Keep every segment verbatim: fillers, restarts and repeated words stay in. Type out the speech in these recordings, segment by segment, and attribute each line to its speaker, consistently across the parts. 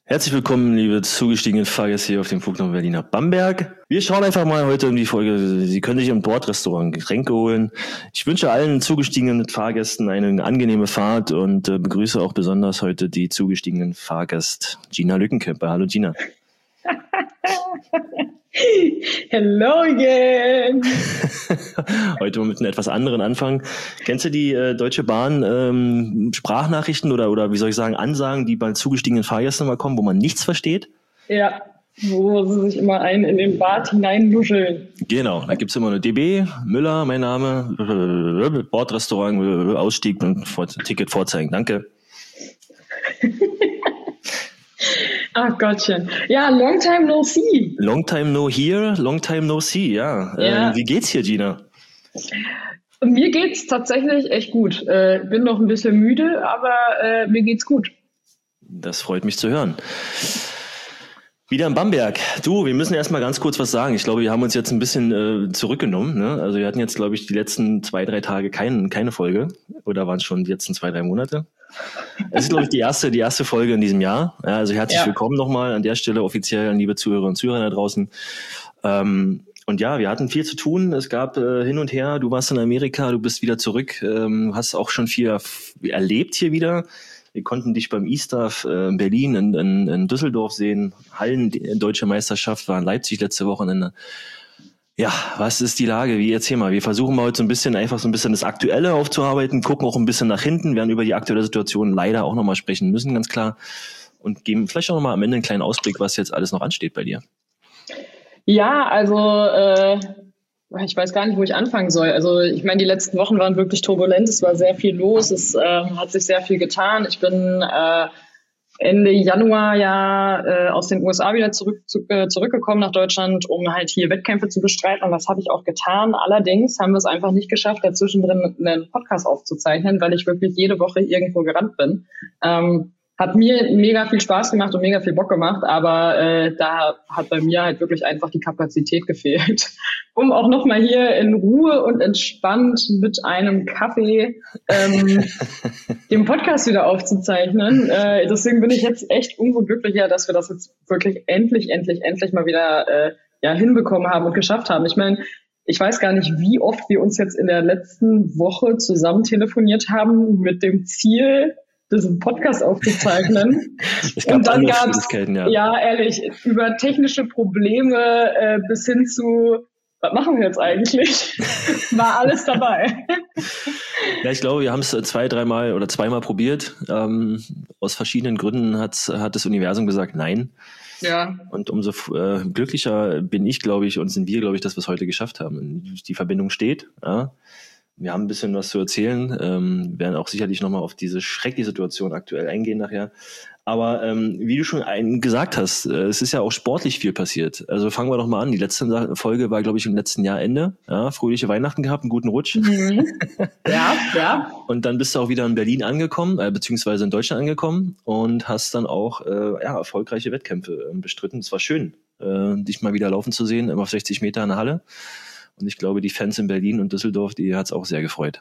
Speaker 1: Herzlich willkommen, liebe zugestiegenen Fahrgäste hier auf dem Flug nach Berlin nach Bamberg. Wir schauen einfach mal heute um die Folge. Sie können sich im Bordrestaurant Getränke holen. Ich wünsche allen zugestiegenen Fahrgästen eine angenehme Fahrt und äh, begrüße auch besonders heute die zugestiegenen Fahrgast Gina Lückenkämper. Hallo Gina.
Speaker 2: Hello again.
Speaker 1: Heute mal mit einem etwas anderen Anfang. Kennst du die äh, Deutsche Bahn ähm, Sprachnachrichten oder oder wie soll ich sagen Ansagen, die bei zugestiegenen Fahrgästen mal kommen, wo man nichts versteht?
Speaker 2: Ja, wo sie sich immer einen in den Bart hineinluscheln.
Speaker 1: Genau, da gibt's immer eine D B, Müller, mein Name, Bordrestaurant, Ausstieg und Ticket vorzeigen. Danke.
Speaker 2: Ach Gottchen. Ja, long time no see.
Speaker 1: Long time no here, long time no see, ja.
Speaker 2: ja.
Speaker 1: Ähm, wie geht's hier, Gina?
Speaker 2: Mir geht's tatsächlich echt gut. Äh, bin noch ein bisschen müde, aber äh, mir geht's gut.
Speaker 1: Das freut mich zu hören. Wieder in Bamberg. Du, wir müssen erst mal ganz kurz was sagen. Ich glaube, wir haben uns jetzt ein bisschen äh, zurückgenommen. Ne? Also wir hatten jetzt, glaube ich, die letzten zwei, drei Tage kein, keine Folge. Oder waren es schon die letzten zwei, drei Monate? Es ist, glaube ich, die erste, die erste Folge in diesem Jahr. Ja, also herzlich ja. willkommen nochmal an der Stelle offiziell an liebe Zuhörer und Zuhörer da draußen. Ähm, und ja, wir hatten viel zu tun. Es gab äh, hin und her. Du warst in Amerika, du bist wieder zurück. Ähm, hast auch schon viel erf- erlebt hier wieder. Wir konnten dich beim E-Staff äh, in Berlin, in, in, in Düsseldorf sehen. Hallen, die deutsche Meisterschaft war in Leipzig letzte Wochenende. Ja, was ist die Lage? Wie, erzähl mal. Wir versuchen mal heute so ein bisschen einfach so ein bisschen das Aktuelle aufzuarbeiten, gucken auch ein bisschen nach hinten, werden über die aktuelle Situation leider auch nochmal sprechen müssen, ganz klar. Und geben vielleicht auch nochmal am Ende einen kleinen Ausblick, was jetzt alles noch ansteht bei dir.
Speaker 2: Ja, also äh, ich weiß gar nicht, wo ich anfangen soll. Also ich meine, die letzten Wochen waren wirklich turbulent. Es war sehr viel los. Es äh, hat sich sehr viel getan. Ich bin äh, Ende Januar ja äh, aus den U S A wieder zurück, zu, äh, zurückgekommen nach Deutschland, um halt hier Wettkämpfe zu bestreiten. Und das habe ich auch getan. Allerdings haben wir es einfach nicht geschafft, dazwischen drin einen Podcast aufzuzeichnen, weil ich wirklich jede Woche irgendwo gerannt bin. Ähm, Hat mir mega viel Spaß gemacht und mega viel Bock gemacht, aber äh, da hat bei mir halt wirklich einfach die Kapazität gefehlt, um auch nochmal hier in Ruhe und entspannt mit einem Kaffee ähm, den Podcast wieder aufzuzeichnen. Äh, deswegen bin ich jetzt echt umso glücklicher, dass wir das jetzt wirklich endlich, endlich, endlich mal wieder äh, ja hinbekommen haben und geschafft haben. Ich meine, ich weiß gar nicht, wie oft wir uns jetzt in der letzten Woche zusammen telefoniert haben mit dem Ziel, diesen Podcast aufzuzeichnen.
Speaker 1: Es gab
Speaker 2: und dann gab es,
Speaker 1: ja.
Speaker 2: ja ehrlich, über technische Probleme äh, bis hin zu, was machen wir jetzt eigentlich? War alles dabei.
Speaker 1: Ja, ich glaube, wir haben es zwei, dreimal oder zweimal probiert. Ähm, aus verschiedenen Gründen hat, hat das Universum gesagt, nein.
Speaker 2: Ja.
Speaker 1: Und umso äh, glücklicher bin ich, glaube ich, und sind wir, glaube ich, dass wir es heute geschafft haben. Die Verbindung steht, ja. Wir haben ein bisschen was zu erzählen, ähm, werden auch sicherlich nochmal auf diese schreckliche Situation aktuell eingehen nachher. Aber ähm, wie du schon ein, gesagt hast, äh, es ist ja auch sportlich viel passiert. Also fangen wir doch mal an. Die letzte Folge war, glaube ich, im letzten Jahr Ende. Ja, fröhliche Weihnachten gehabt, einen guten Rutsch.
Speaker 2: Mhm. Ja, ja.
Speaker 1: Und dann bist du auch wieder in Berlin angekommen, äh, beziehungsweise in Deutschland angekommen und hast dann auch äh, ja, erfolgreiche Wettkämpfe äh, bestritten. Es war schön, äh, dich mal wieder laufen zu sehen, immer auf sechzig Meter in der Halle. Und ich glaube, die Fans in Berlin und Düsseldorf, die hat es auch sehr gefreut.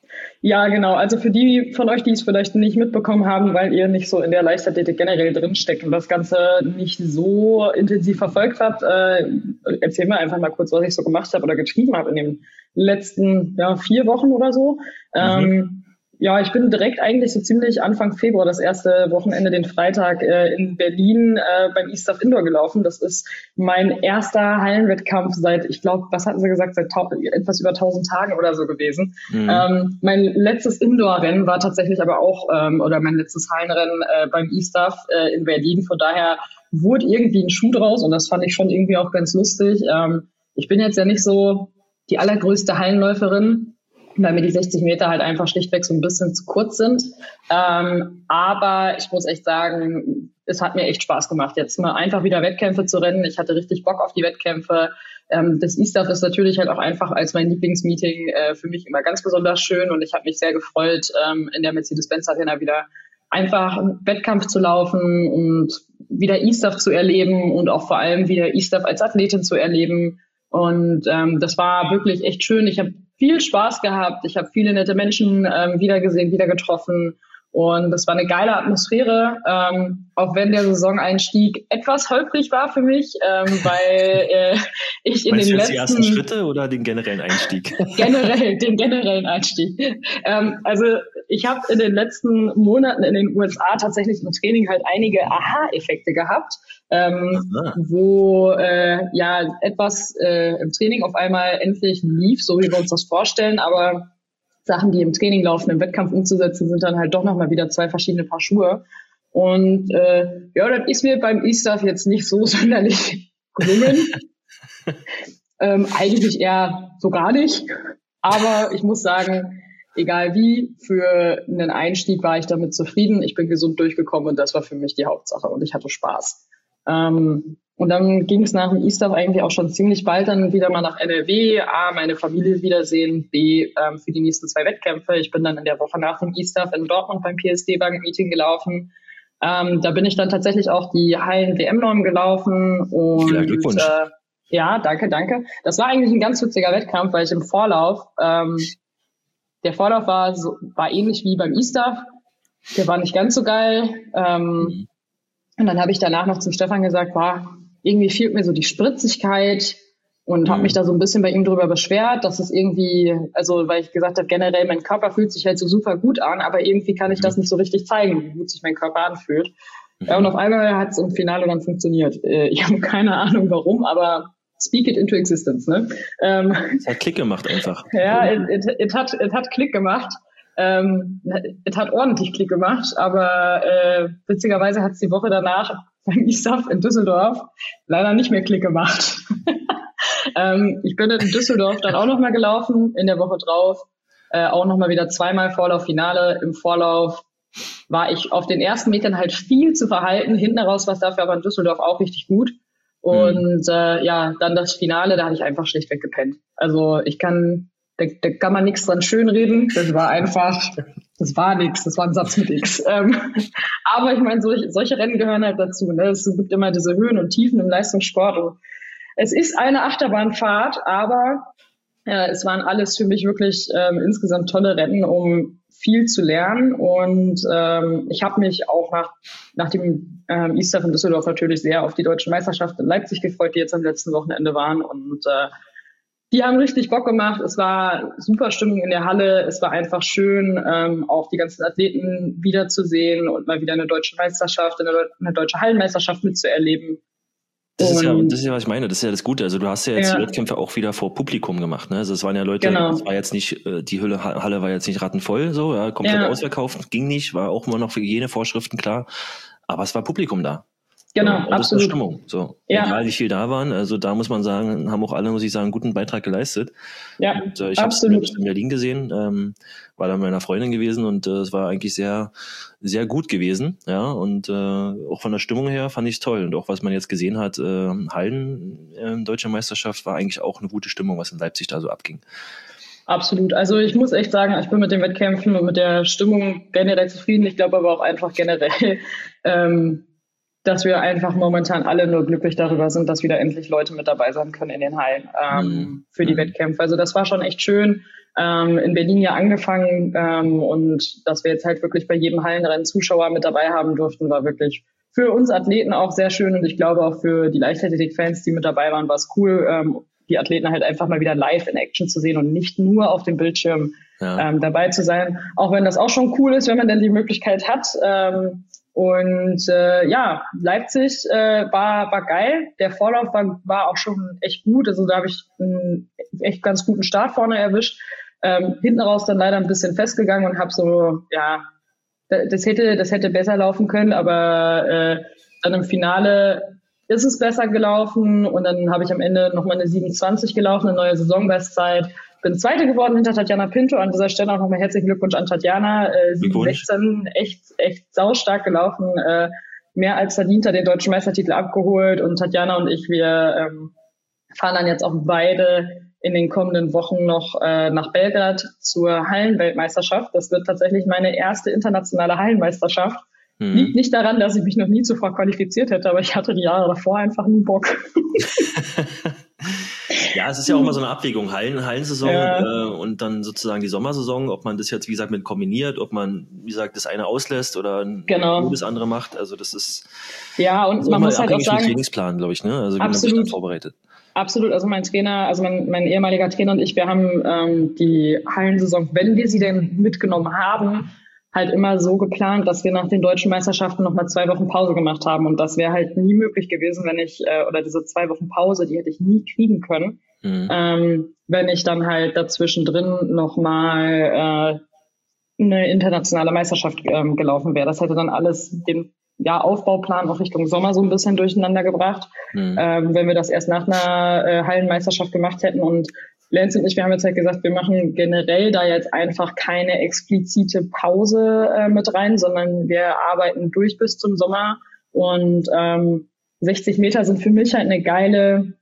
Speaker 2: Ja, genau. Also für die von euch, die es vielleicht nicht mitbekommen haben, weil ihr nicht so in der Leichtathletik generell drinsteckt und das Ganze nicht so intensiv verfolgt habt, äh, erzähl mir einfach mal kurz, was ich so gemacht habe oder getrieben habe in den letzten ja, vier Wochen oder so. Mhm. Ähm, Ja, ich bin direkt eigentlich so ziemlich Anfang Februar, das erste Wochenende, den Freitag, äh, in Berlin äh, beim E-Staff Indoor gelaufen. Das ist mein erster Hallenwettkampf seit, ich glaube, was hatten Sie gesagt, seit ta- etwas über tausend Tagen oder so gewesen. Mhm. Ähm, mein letztes Indoor-Rennen war tatsächlich aber auch, ähm, oder mein letztes Hallenrennen äh, beim E-Staff äh, in Berlin. Von daher wurde irgendwie ein Schuh draus und das fand ich schon irgendwie auch ganz lustig. Ähm, ich bin jetzt ja nicht so die allergrößte Hallenläuferin, weil mir die sechzig Meter halt einfach schlichtweg so ein bisschen zu kurz sind. Ähm, aber ich muss echt sagen, es hat mir echt Spaß gemacht, jetzt mal einfach wieder Wettkämpfe zu rennen. Ich hatte richtig Bock auf die Wettkämpfe. Ähm, das E-Staff ist natürlich halt auch einfach als mein Lieblingsmeeting äh, für mich immer ganz besonders schön und ich habe mich sehr gefreut, ähm, in der Mercedes-Benz Arena wieder einfach einen Wettkampf zu laufen und wieder E-Staff zu erleben und auch vor allem wieder E-Staff als Athletin zu erleben. Und ähm, das war wirklich echt schön. Ich habe viel Spaß gehabt. Ich habe viele nette Menschen ähm, wiedergesehen, wieder getroffen. Und das war eine geile Atmosphäre, ähm, auch wenn der Saisoneinstieg etwas holprig war für mich, ähm, weil äh, ich in
Speaker 1: Meinst
Speaker 2: den
Speaker 1: du
Speaker 2: letzten...
Speaker 1: die ersten Schritte oder den generellen Einstieg?
Speaker 2: Generell, den generellen Einstieg. Ähm, also ich habe in den letzten Monaten in den U S A tatsächlich im Training halt einige Aha-Effekte gehabt, ähm, wo äh, ja etwas äh, im Training auf einmal endlich lief, so wie wir uns das vorstellen, aber Sachen, die im Training laufen, im Wettkampf umzusetzen, sind dann halt doch nochmal wieder zwei verschiedene Paar Schuhe. Und äh, ja, das ist mir beim E-Stuff jetzt nicht so sonderlich gelungen. ähm, eigentlich eher so gar nicht. Aber ich muss sagen, egal wie, für einen Einstieg war ich damit zufrieden. Ich bin gesund durchgekommen und das war für mich die Hauptsache und ich hatte Spaß. Ähm, und dann ging es nach dem E-Stuff eigentlich auch schon ziemlich bald dann wieder mal nach N R W. A, meine Familie wiedersehen. B, ähm, für die nächsten zwei Wettkämpfe. Ich bin dann in der Woche nach dem E-Stuff in Dortmund beim P S D-Bank-Meeting gelaufen. Ähm, da bin ich dann tatsächlich auch die Hallen-W M-Norm gelaufen. Und
Speaker 1: ja, Glückwunsch.
Speaker 2: Äh, ja, danke, danke. Das war eigentlich ein ganz witziger Wettkampf, weil ich im Vorlauf, ähm, der Vorlauf war, so, war ähnlich wie beim E-Stuff. Der war nicht ganz so geil. Ähm, mhm. Und dann habe ich danach noch zum Stefan gesagt, war irgendwie fehlt mir so die Spritzigkeit und mhm. habe mich da so ein bisschen bei ihm drüber beschwert, dass es irgendwie, also weil ich gesagt habe, generell mein Körper fühlt sich halt so super gut an, aber irgendwie kann ich mhm. das nicht so richtig zeigen, wie gut sich mein Körper anfühlt. Mhm. Ja, und auf einmal hat es im Finale dann funktioniert. Ich habe keine Ahnung warum, aber speak it into existence, ne? Ähm,
Speaker 1: es hat Klick gemacht einfach.
Speaker 2: Ja, es it, it hat, it hat Klick gemacht. Ähm, es hat ordentlich Klick gemacht, aber äh, witzigerweise hat es die Woche danach beim E-Stuff in Düsseldorf leider nicht mehr Klick gemacht. ähm, ich bin in Düsseldorf dann auch nochmal gelaufen, in der Woche drauf, äh, auch nochmal wieder zweimal Vorlauf, Finale. Im Vorlauf war ich auf den ersten Metern halt viel zu verhalten, hinten raus war es dafür aber in Düsseldorf auch richtig gut. Und mhm. äh, ja, dann das Finale, da hatte ich einfach schlichtweg gepennt. Also ich kann... Da, da kann man nichts dran schönreden. Das war einfach, das war nichts. Das war ein Satz mit X. Ähm, aber ich meine, solch, solche Rennen gehören halt dazu. Ne? Es gibt immer diese Höhen und Tiefen im Leistungssport. Und es ist eine Achterbahnfahrt, aber äh, es waren alles für mich wirklich ähm, insgesamt tolle Rennen, um viel zu lernen. Und ähm, ich habe mich auch nach, nach dem ähm, E-Stuff in Düsseldorf natürlich sehr auf die deutschen Meisterschaften in Leipzig gefreut, die jetzt am letzten Wochenende waren. Und äh, die haben richtig Bock gemacht. Es war super Stimmung in der Halle. Es war einfach schön, ähm, auch die ganzen Athleten wiederzusehen und mal wieder eine deutsche Meisterschaft, eine, eine deutsche Hallenmeisterschaft mitzuerleben.
Speaker 1: Das ist, ja, das ist ja, was ich meine. Das ist ja das Gute. Also du hast ja jetzt ja. die Wettkämpfe auch wieder vor Publikum gemacht. Ne? Also es waren ja Leute,
Speaker 2: genau.
Speaker 1: es war jetzt nicht, die Hülle, Halle war jetzt nicht rattenvoll, so, ja, komplett ja. ausverkauft, ging nicht, war auch immer noch für Hygienevorschriften klar. Aber es war Publikum da.
Speaker 2: Genau,
Speaker 1: so, und
Speaker 2: absolut.
Speaker 1: Das war Stimmung. So,
Speaker 2: ja.
Speaker 1: egal wie viel da waren, also da muss man sagen, haben auch alle, muss ich sagen, einen guten Beitrag geleistet.
Speaker 2: Ja,
Speaker 1: und, äh, ich habe es in Berlin gesehen, ähm, war da mit meiner Freundin gewesen und äh, es war eigentlich sehr, sehr gut gewesen. Ja, und äh, auch von der Stimmung her fand ich es toll. Und auch was man jetzt gesehen hat, äh, Hallen, äh, Deutsche Meisterschaft, war eigentlich auch eine gute Stimmung, was in Leipzig da so abging.
Speaker 2: Absolut. Also ich muss echt sagen, ich bin mit den Wettkämpfen und mit der Stimmung generell zufrieden. Ich glaube aber auch einfach generell, ähm, dass wir einfach momentan alle nur glücklich darüber sind, dass wieder endlich Leute mit dabei sein können in den Hallen ähm, mhm. für die mhm. Wettkämpfe. Also das war schon echt schön. Ähm, in Berlin ja angefangen ähm, und dass wir jetzt halt wirklich bei jedem Hallenrennen Zuschauer mit dabei haben durften, war wirklich für uns Athleten auch sehr schön und ich glaube auch für die Leichtathletik-Fans, die mit dabei waren, war es cool, ähm, die Athleten halt einfach mal wieder live in Action zu sehen und nicht nur auf dem Bildschirm ja. ähm, dabei zu sein. Auch wenn das auch schon cool ist, wenn man dann die Möglichkeit hat. Ähm, Und äh, ja, Leipzig äh, war war geil. Der Vorlauf war war auch schon echt gut. Also da habe ich einen echt ganz guten Start vorne erwischt. Ähm, hinten raus dann leider ein bisschen festgegangen und habe so, ja, das hätte das hätte besser laufen können, aber äh, dann im Finale ist es besser gelaufen und dann habe ich am Ende nochmal eine siebenundzwanzig gelaufen, eine neue Saisonbestzeit. Bin Zweite geworden hinter Tatjana Pinto. An dieser Stelle auch nochmal herzlichen Glückwunsch an Tatjana. Äh, sieben sechzehn, echt, echt saustark gelaufen. Äh, mehr als verdient, hat den deutschen Meistertitel abgeholt. Und Tatjana und ich, wir ähm, fahren dann jetzt auch beide in den kommenden Wochen noch äh, nach Belgrad zur Hallenweltmeisterschaft. Das wird tatsächlich meine erste internationale Hallenmeisterschaft. Mhm. Liegt nicht daran, dass ich mich noch nie zuvor qualifiziert hätte, aber ich hatte die Jahre davor einfach nie Bock.
Speaker 1: Ja, es ist ja auch mal so eine Abwägung, Hallen, Hallensaison
Speaker 2: Ja.
Speaker 1: äh, und dann sozusagen die Sommersaison, ob man das jetzt, wie gesagt, mit kombiniert, ob man, wie gesagt, das eine auslässt oder
Speaker 2: Genau.
Speaker 1: nur das andere macht. Also das ist
Speaker 2: ja und man muss halt auch sagen,
Speaker 1: Trainingsplan, glaube ich, ne? Also wie
Speaker 2: absolut.
Speaker 1: man sich dann vorbereitet.
Speaker 2: Absolut, also mein Trainer, also mein, mein ehemaliger Trainer und ich, wir haben ähm, die Hallensaison, wenn wir sie denn mitgenommen haben, halt immer so geplant, dass wir nach den deutschen Meisterschaften nochmal zwei Wochen Pause gemacht haben. Und das wäre halt nie möglich gewesen, wenn ich, äh, oder diese zwei Wochen Pause, die hätte ich nie kriegen können, mhm. ähm, wenn ich dann halt dazwischen drin nochmal äh, eine internationale Meisterschaft ähm, gelaufen wäre. Das hätte dann alles den ja, Aufbauplan auch Richtung Sommer so ein bisschen durcheinander gebracht, mhm. ähm, wenn wir das erst nach einer äh, Hallenmeisterschaft gemacht hätten. Und Lance und ich, wir haben jetzt halt gesagt, wir machen generell da jetzt einfach keine explizite Pause äh, mit rein, sondern wir arbeiten durch bis zum Sommer. Und ähm, sechzig Meter sind für mich halt eine geile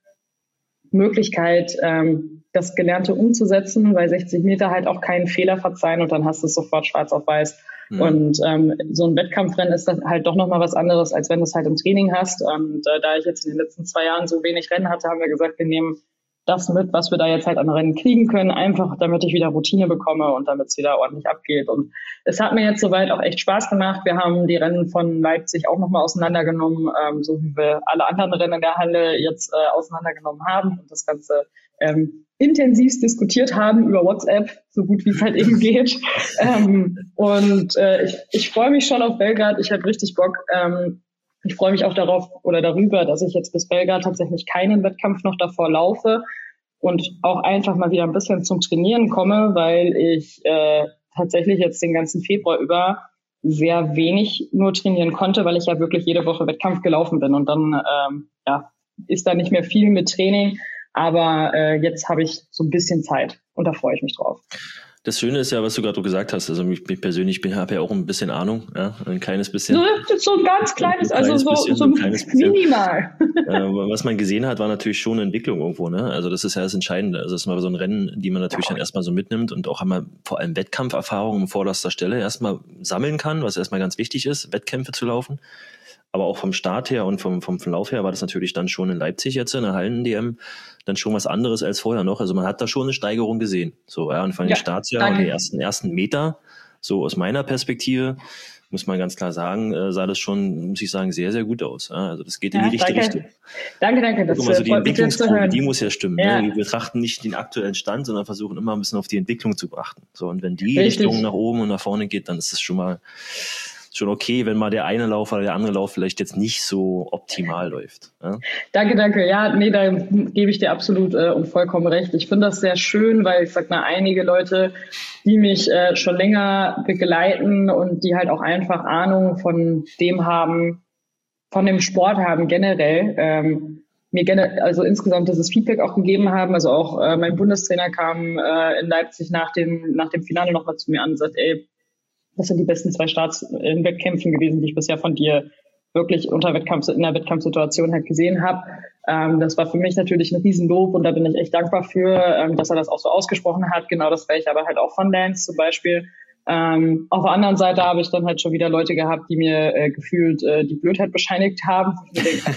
Speaker 2: Möglichkeit, ähm, das Gelernte umzusetzen, weil sechzig Meter halt auch keinen Fehler verzeihen und dann hast du es sofort schwarz auf weiß. Mhm. Und ähm, so ein Wettkampfrennen ist das halt doch nochmal was anderes, als wenn du es halt im Training hast. Und äh, da ich jetzt in den letzten zwei Jahren so wenig Rennen hatte, haben wir gesagt, wir nehmen das mit, was wir da jetzt halt an Rennen kriegen können, einfach damit ich wieder Routine bekomme und damit es wieder ordentlich abgeht. Und es hat mir jetzt soweit auch echt Spaß gemacht. Wir haben die Rennen von Leipzig auch nochmal auseinandergenommen, ähm, so wie wir alle anderen Rennen in der Halle jetzt äh, auseinandergenommen haben und das Ganze ähm, intensivst diskutiert haben über WhatsApp, so gut wie es halt eben geht. ähm, und äh, ich, ich freue mich schon auf Belgrad. Ich habe richtig Bock. Ähm, Ich freue mich auch darauf oder darüber, dass ich jetzt bis Belgrad tatsächlich keinen Wettkampf noch davor laufe und auch einfach mal wieder ein bisschen zum Trainieren komme, weil ich äh, tatsächlich jetzt den ganzen Februar über sehr wenig nur trainieren konnte, weil ich ja wirklich jede Woche Wettkampf gelaufen bin und dann ähm, ja, ist da nicht mehr viel mit Training, aber äh, jetzt habe ich so ein bisschen Zeit und da freue ich mich drauf.
Speaker 1: Das Schöne ist ja, was du gerade gesagt hast, also mich, mich persönlich habe ja auch ein bisschen Ahnung, ja, ein kleines bisschen.
Speaker 2: So, so ein ganz kleines, ein kleines also so, bisschen, so ein kleines minimal.
Speaker 1: Äh, was man gesehen hat, war natürlich schon eine Entwicklung irgendwo, ne? Also das ist ja das Entscheidende. Also das ist mal so ein Rennen, die man natürlich dann erstmal so mitnimmt und auch einmal vor allem Wettkampferfahrung an vorderster Stelle erstmal sammeln kann, was erstmal ganz wichtig ist, Wettkämpfe zu laufen. Aber auch vom Start her und vom, vom Verlauf her war das natürlich dann schon in Leipzig jetzt, in der Hallen-D M, dann schon was anderes als vorher noch. Also man hat da schon eine Steigerung gesehen. So, ja, und von den ja, Starts her und die ersten, ersten Meter, so aus meiner Perspektive, muss man ganz klar sagen, äh, sah das schon, muss ich sagen, sehr, sehr gut aus. Ja, also das geht in ja, die richtige
Speaker 2: danke.
Speaker 1: Richtung.
Speaker 2: Danke, danke. Das
Speaker 1: also die Entwicklungskurve, die muss ja stimmen.
Speaker 2: Ja.
Speaker 1: Ne? Wir betrachten nicht den aktuellen Stand, sondern versuchen immer ein bisschen auf die Entwicklung zu achten. So, und wenn die
Speaker 2: Richtig.
Speaker 1: Richtung nach oben und nach vorne geht, dann ist es schon mal schon okay, wenn mal der eine Lauf oder der andere Lauf vielleicht jetzt nicht so optimal läuft. Ja?
Speaker 2: Danke, danke. Ja, nee, da gebe ich dir absolut äh, und vollkommen recht. Ich finde das sehr schön, weil ich sag mal, einige Leute, die mich äh, schon länger begleiten und die halt auch einfach Ahnung von dem haben, von dem Sport haben generell, ähm, mir generell, also insgesamt dieses Feedback auch gegeben haben. Also auch äh, mein Bundestrainer kam äh, in Leipzig nach dem nach dem Finale nochmal zu mir an und sagt, ey, das sind die besten zwei Starts in Wettkämpfen gewesen, die ich bisher von dir wirklich unter Wettkampf, in der Wettkampfsituation halt gesehen habe. Ähm, das war für mich natürlich ein Riesenlob und da bin ich echt dankbar für, ähm, dass er das auch so ausgesprochen hat. Genau das wäre ich aber halt auch von Lance zum Beispiel. Ähm, auf der anderen Seite habe ich dann halt schon wieder Leute gehabt, die mir äh, gefühlt äh, die Blödheit bescheinigt haben. Ich denke,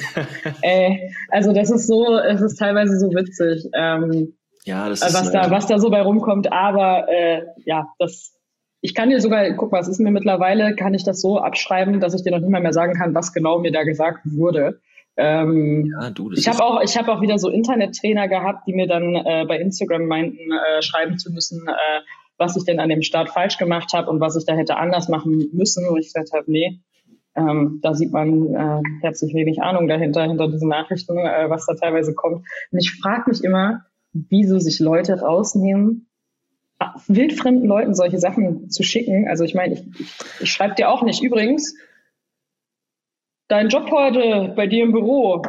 Speaker 2: äh, also das ist so, es ist teilweise so witzig, ähm,
Speaker 1: ja, das
Speaker 2: was
Speaker 1: ist,
Speaker 2: da,
Speaker 1: äh,
Speaker 2: was da so bei rumkommt. Aber äh, ja, das Ich kann dir sogar, guck mal, es ist mir mittlerweile, kann ich das so abschreiben, dass ich dir noch nicht mal mehr sagen kann, was genau mir da gesagt wurde. Ähm,
Speaker 1: ja, du, das
Speaker 2: ich habe auch, ich habe auch wieder so Internettrainer gehabt, die mir dann äh, bei Instagram meinten, äh, schreiben zu müssen, äh, was ich denn an dem Start falsch gemacht habe und was ich da hätte anders machen müssen. Und ich gesagt habe, nee, ähm, da sieht man äh, herzlich wenig Ahnung dahinter, hinter diesen Nachrichten, äh, was da teilweise kommt. Und ich frage mich immer, wieso sich Leute rausnehmen, wildfremden Leuten solche Sachen zu schicken. Also ich meine, ich, ich, ich schreibe dir auch nicht. Übrigens, dein Job heute bei dir im Büro,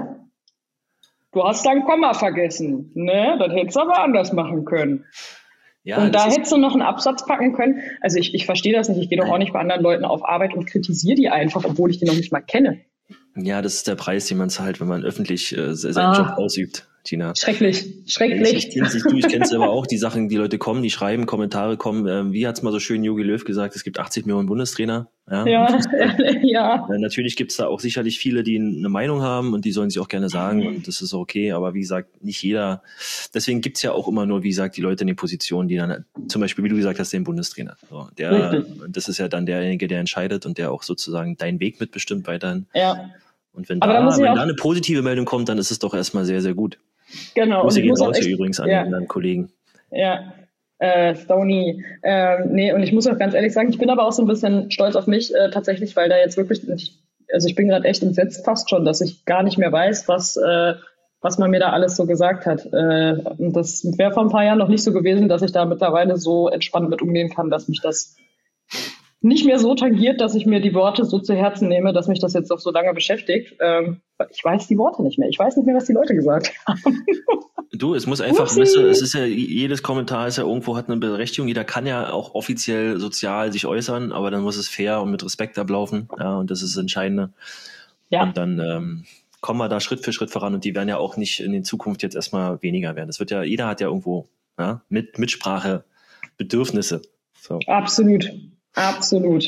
Speaker 2: du hast dein Komma vergessen. Ne? Das hättest du aber anders machen können. Ja, und da hättest du noch einen Absatz packen können. Also ich, ich verstehe das nicht. Ich gehe doch auch nicht bei anderen Leuten auf Arbeit und kritisiere die einfach, obwohl ich die noch nicht mal kenne.
Speaker 1: Ja, das ist der Preis, den man zahlt, wenn man öffentlich äh, seinen
Speaker 2: ah.
Speaker 1: Job ausübt. Gina.
Speaker 2: Schrecklich, schrecklich.
Speaker 1: Ich, ich, ich, ich kenne es selber auch, die Sachen, die Leute kommen, die schreiben, Kommentare kommen. Ähm, wie hat's mal so schön Jogi Löw gesagt, es gibt achtzig Millionen Bundestrainer. Ja,
Speaker 2: ja, ja.
Speaker 1: Äh, natürlich gibt's da auch sicherlich viele, die eine Meinung haben und die sollen sich auch gerne sagen und das ist okay, aber wie gesagt, nicht jeder. Deswegen gibt's ja auch immer nur, wie gesagt, die Leute in den Positionen, die dann, zum Beispiel, wie du gesagt hast, den Bundestrainer. So, der,
Speaker 2: Richtig.
Speaker 1: das ist ja dann derjenige, der entscheidet und der auch sozusagen deinen Weg mitbestimmt weiterhin.
Speaker 2: Ja.
Speaker 1: Und wenn, da,
Speaker 2: da,
Speaker 1: wenn da eine positive Meldung kommt, dann ist es doch erstmal sehr, sehr gut.
Speaker 2: Genau.
Speaker 1: Grüße
Speaker 2: und
Speaker 1: gehen
Speaker 2: muss
Speaker 1: raus
Speaker 2: echt,
Speaker 1: hier übrigens an
Speaker 2: ja.
Speaker 1: den Kollegen.
Speaker 2: Ja. Äh, Stoney. Äh, nee, und ich muss auch ganz ehrlich sagen, ich bin aber auch so ein bisschen stolz auf mich, äh, tatsächlich, weil da jetzt wirklich, also ich bin gerade echt entsetzt fast schon, dass ich gar nicht mehr weiß, was, äh, was man mir da alles so gesagt hat. Äh, und das wäre vor ein paar Jahren noch nicht so gewesen, dass ich da mittlerweile so entspannt mit umgehen kann, dass mich das nicht mehr so tangiert, dass ich mir die Worte so zu Herzen nehme, dass mich das jetzt auch so lange beschäftigt. Ähm, ich weiß die Worte nicht mehr. Ich weiß nicht mehr, was die Leute gesagt haben.
Speaker 1: Du, es muss einfach, weißt du, es ist ja, jedes Kommentar ist ja irgendwo, hat eine Berechtigung. Jeder kann ja auch offiziell sozial sich äußern, aber dann muss es fair und mit Respekt ablaufen. Ja, und das ist das Entscheidende. Ja. Und dann ähm, kommen wir da Schritt für Schritt voran und die werden ja auch nicht in der Zukunft jetzt erstmal weniger werden. Das wird ja, jeder hat ja irgendwo ja, mit Mitsprache, Bedürfnisse. So.
Speaker 2: Absolut. Absolut.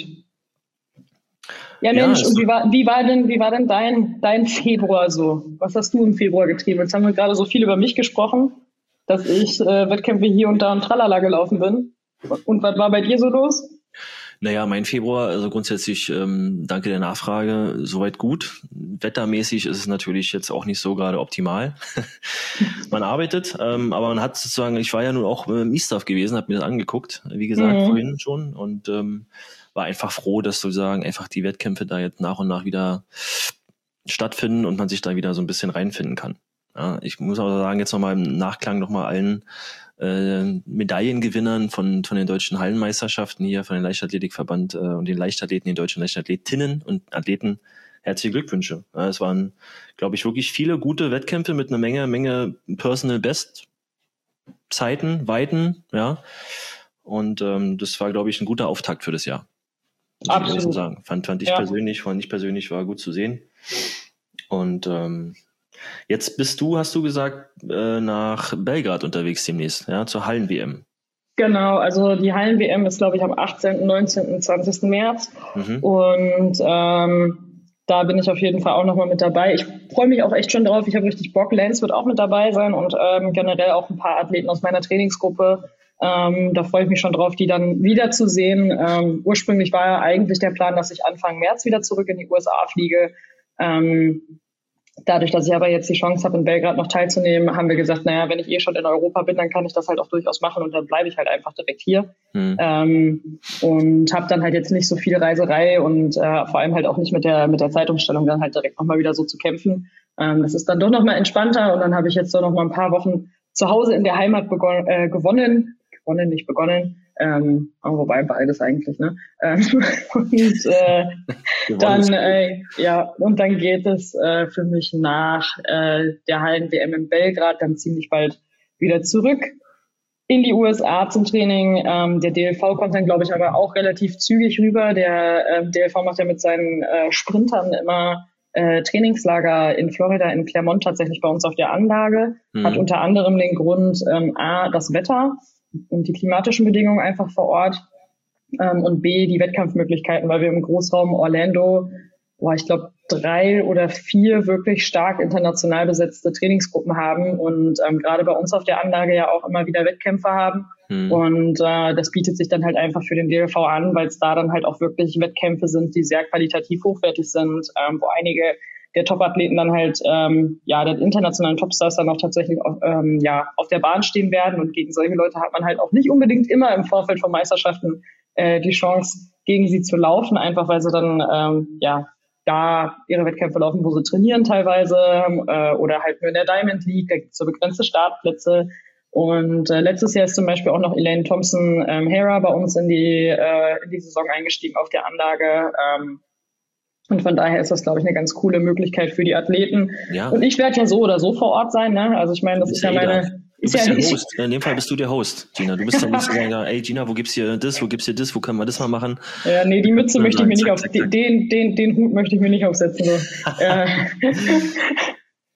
Speaker 2: Ja, Mensch, ja, und wie war, wie war denn, wie war denn dein, dein Februar so? Was hast du im Februar getrieben? Jetzt haben wir gerade so viel über mich gesprochen, dass ich äh, Wettkämpfe hier und da und tralala gelaufen bin. Und was war bei dir so los?
Speaker 1: Naja, mein Februar, also grundsätzlich, ähm, danke der Nachfrage, soweit gut. Wettermäßig ist es natürlich jetzt auch nicht so gerade optimal. Man arbeitet, ähm, aber man hat sozusagen, ich war ja nun auch im E-Stuff gewesen, habe mir das angeguckt, wie gesagt, mhm. vorhin schon und ähm, war einfach froh, dass sozusagen einfach die Wettkämpfe da jetzt nach und nach wieder stattfinden und man sich da wieder so ein bisschen reinfinden kann. Ja, ich muss aber sagen, jetzt nochmal im Nachklang nochmal allen äh, Medaillengewinnern von von den deutschen Hallenmeisterschaften hier, von den Leichtathletikverband äh, und den Leichtathleten, den deutschen Leichtathletinnen und Athleten herzliche Glückwünsche. Ja, es waren, glaube ich, wirklich viele gute Wettkämpfe mit einer Menge, Menge Personal Best Zeiten, Weiten, ja. Und ähm, das war, glaube ich, ein guter Auftakt für das Jahr. Muss Absolut. Ich so sagen. Fand, fand ich ja. persönlich, fand ich persönlich war gut zu sehen. Und ähm, jetzt bist du, hast du gesagt, äh, nach Belgrad unterwegs demnächst, ja, zur Hallen-W M.
Speaker 2: Genau, also die Hallen-W M ist, glaube ich, am achtzehnten, neunzehnten, zwanzigsten März. Mhm. Und ähm, da bin ich auf jeden Fall auch nochmal mit dabei. Ich freue mich auch echt schon drauf. Ich habe richtig Bock. Lance wird auch mit dabei sein und ähm, generell auch ein paar Athleten aus meiner Trainingsgruppe. Ähm, da freue ich mich schon drauf, die dann wiederzusehen. Ähm, ursprünglich war ja eigentlich der Plan, dass ich Anfang März wieder zurück in die U S A fliege. Ähm, Dadurch, dass ich aber jetzt die Chance habe, in Belgrad noch teilzunehmen, haben wir gesagt, naja, wenn ich eh schon in Europa bin, dann kann ich das halt auch durchaus machen und dann bleibe ich halt einfach direkt hier. Mhm. Ähm, und habe dann halt jetzt nicht so viel Reiserei und äh, vor allem halt auch nicht mit der mit der Zeitumstellung dann halt direkt nochmal wieder so zu kämpfen. Ähm, das ist dann doch nochmal entspannter und dann habe ich jetzt so nochmal ein paar Wochen zu Hause in der Heimat begon- äh, gewonnen. Gewonnen, nicht begonnen. Ähm, aber wobei beides eigentlich, ne? Ähm, und äh, dann äh, ja, und dann geht es äh, für mich nach äh, der Hallen-W M in Belgrad dann ziemlich bald wieder zurück in die U S A zum Training. Ähm, der D L V kommt dann, glaube ich, aber auch relativ zügig rüber. Der äh, D L V macht ja mit seinen äh, Sprintern immer äh, Trainingslager in Florida, in Clermont tatsächlich bei uns auf der Anlage. Mhm. Hat unter anderem den Grund ähm, A, das Wetter und die klimatischen Bedingungen einfach vor Ort ähm, und B, die Wettkampfmöglichkeiten, weil wir im Großraum Orlando, boah, ich glaube, drei oder vier wirklich stark international besetzte Trainingsgruppen haben und ähm, gerade bei uns auf der Anlage ja auch immer wieder Wettkämpfe haben. Hm. Und äh, das bietet sich dann halt einfach für den D L V an, weil es da dann halt auch wirklich Wettkämpfe sind, die sehr qualitativ hochwertig sind, ähm, wo einige der Top-Athleten dann halt, ähm, ja, der internationalen Topstars dann auch tatsächlich auf, ähm, ja, auf der Bahn stehen werden. Und gegen solche Leute hat man halt auch nicht unbedingt immer im Vorfeld von Meisterschaften äh, die Chance, gegen sie zu laufen, einfach weil sie dann, ähm, ja, da ihre Wettkämpfe laufen, wo sie trainieren teilweise, äh, oder halt nur in der Diamond League, da gibt es so begrenzte Startplätze. Und äh, letztes Jahr ist zum Beispiel auch noch Elaine Thompson ähm, Hera bei uns in die, äh, in die Saison eingestiegen auf der Anlage. Ähm, Und von daher ist das, glaube ich, eine ganz coole Möglichkeit für die Athleten. Ja. Und ich werde ja so oder so vor Ort sein, ne? Also ich meine, das ist ja meine...
Speaker 1: Du bist ja der Host. In dem Fall bist du der Host, Gina. Du bist dann nicht sagen, ey Gina, wo gibt's hier das, wo gibt's hier das, wo können wir das mal machen?
Speaker 2: Ja, nee, die Mütze möchte ich mir nicht auf... Den, den, den Hut möchte ich mir nicht aufsetzen. So. äh,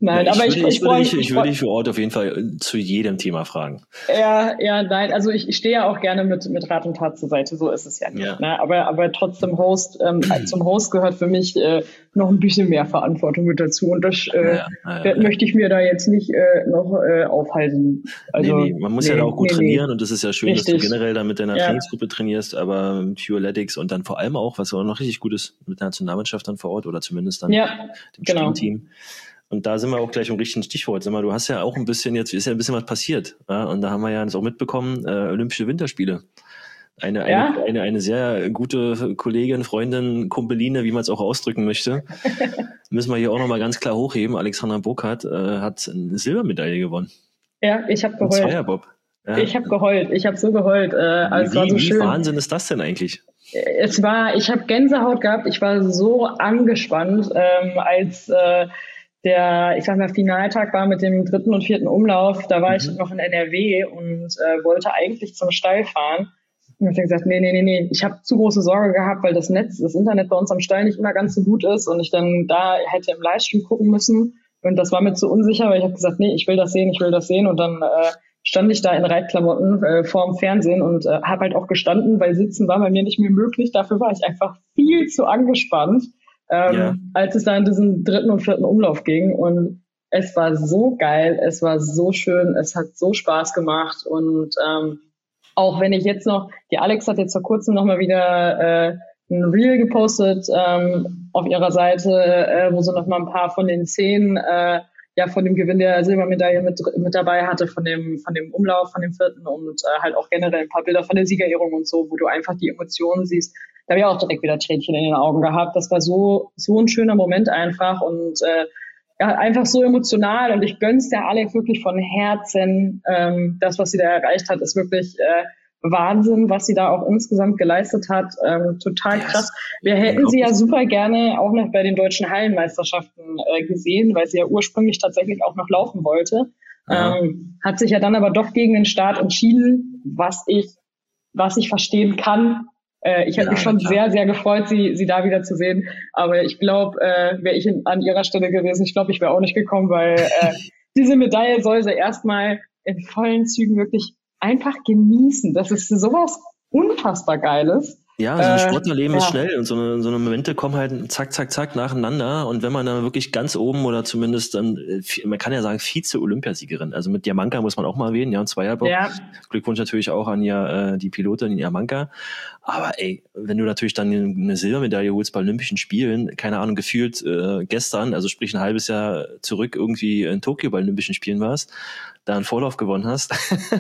Speaker 2: Nein,
Speaker 1: ja, ich
Speaker 2: aber
Speaker 1: würde,
Speaker 2: ich,
Speaker 1: ich,
Speaker 2: ich,
Speaker 1: würde
Speaker 2: freu,
Speaker 1: dich,
Speaker 2: ich,
Speaker 1: ich würde dich vor Ort auf jeden Fall zu jedem Thema fragen.
Speaker 2: Ja, ja, nein, also ich, ich stehe ja auch gerne mit, mit Rat und Tat zur Seite, so ist es ja nicht.
Speaker 1: Ja.
Speaker 2: Ne? Aber, aber trotzdem Host, ähm, zum Host gehört für mich äh, noch ein bisschen mehr Verantwortung mit dazu und das äh,
Speaker 1: Ja, ja,
Speaker 2: das
Speaker 1: ja.
Speaker 2: möchte ich mir da jetzt nicht äh, noch äh, aufhalten. Also,
Speaker 1: nee, nee, man muss
Speaker 2: nee,
Speaker 1: ja da auch gut
Speaker 2: nee,
Speaker 1: trainieren
Speaker 2: nee.
Speaker 1: und das ist ja schön,
Speaker 2: Richtig.
Speaker 1: dass du generell da mit deiner
Speaker 2: Ja.
Speaker 1: Trainingsgruppe trainierst, aber mit Fueletics und dann vor allem auch, was auch noch richtig gut ist, mit der Nationalmannschaft dann vor Ort oder zumindest dann
Speaker 2: Ja,
Speaker 1: dem
Speaker 2: genau.
Speaker 1: Stimmteam. Und da sind wir auch gleich im richtigen Stichwort. Sag mal, du hast ja auch ein bisschen, jetzt ist ja ein bisschen was passiert. Ja? Und da haben wir ja jetzt auch mitbekommen, äh, Olympische Winterspiele. Eine,
Speaker 2: Ja.
Speaker 1: eine, eine, eine sehr gute Kollegin, Freundin, Kumpeline, wie man es auch ausdrücken möchte. Müssen wir hier auch nochmal ganz klar hochheben. Alexandra Burkhardt äh, hat eine Silbermedaille gewonnen.
Speaker 2: Ja, ich habe
Speaker 1: Im
Speaker 2: geheult.
Speaker 1: Zweierbob. Ja.
Speaker 2: Ich habe geheult. Ich habe so geheult. Äh, also es war
Speaker 1: Wie,
Speaker 2: so
Speaker 1: wie
Speaker 2: schön.
Speaker 1: Wahnsinn ist das denn eigentlich?
Speaker 2: Es war, ich habe Gänsehaut gehabt. Ich war so angespannt, ähm, als äh, der, ich sag mal, Finaltag war mit dem dritten und vierten Umlauf. Da war mhm. ich noch in N R W und äh, wollte eigentlich zum Stall fahren. Und ich habe gesagt, nee, nee, nee, nee. Ich habe zu große Sorge gehabt, weil das Netz, das Internet bei uns am Stall nicht immer ganz so gut ist und ich dann da hätte im Livestream gucken müssen. Und das war mir zu unsicher, weil ich habe gesagt, nee, ich will das sehen, ich will das sehen. Und dann äh, stand ich da in Reitklamotten äh, vorm Fernsehen und äh, habe halt auch gestanden, weil Sitzen war bei mir nicht mehr möglich. Dafür war ich einfach viel zu angespannt, ähm, ja. als es da in diesen dritten und vierten Umlauf ging. Und es war so geil, es war so schön, es hat so Spaß gemacht. Und ähm, auch wenn ich jetzt noch, die Alex hat jetzt vor kurzem noch mal wieder äh, ein Reel gepostet ähm, auf ihrer Seite, äh, wo sie noch mal ein paar von den Szenen äh, ja von dem Gewinn der Silbermedaille mit mit dabei hatte, von dem von dem Umlauf, von dem vierten und äh, halt auch generell ein paar Bilder von der Siegerehrung und so, wo du einfach die Emotionen siehst. Da habe ich auch direkt wieder Tränchen in den Augen gehabt. Das war so so ein schöner Moment einfach und äh, ja, einfach so emotional und ich gönn's der Alex wirklich von Herzen. Ähm, das, was sie da erreicht hat, ist wirklich äh, Wahnsinn, was sie da auch insgesamt geleistet hat. Ähm, total krass. Wir hätten sie ja super gerne auch noch bei den deutschen Hallenmeisterschaften äh, gesehen, weil sie ja ursprünglich tatsächlich auch noch laufen wollte. Ähm, hat sich ja dann aber doch gegen den Start entschieden, was ich, was ich verstehen kann. Äh, ich hätte ja, mich schon klar. sehr, sehr gefreut, sie, sie da wieder zu sehen. Aber ich glaube, äh, wäre ich in, an ihrer Stelle gewesen, ich glaube, ich wäre auch nicht gekommen, weil äh, diese Medaille soll sie erstmal in vollen Zügen wirklich einfach genießen. Das ist sowas unfassbar Geiles.
Speaker 1: Ja, so ein Sportlerleben äh, ist ja. schnell und so eine, so eine Momente kommen halt zack, zack, zack nacheinander und wenn man dann wirklich ganz oben oder zumindest dann, man kann ja sagen Vize-Olympiasiegerin, also mit Jamanka muss man auch mal erwähnen, ja, und Zweierbob. Ja. Glückwunsch natürlich auch an ja, äh, die Pilotin in Jamanka. Aber ey, wenn du natürlich dann eine Silbermedaille holst bei Olympischen Spielen, keine Ahnung, gefühlt äh, gestern, also sprich ein halbes Jahr zurück irgendwie in Tokio bei Olympischen Spielen warst, da einen Vorlauf gewonnen hast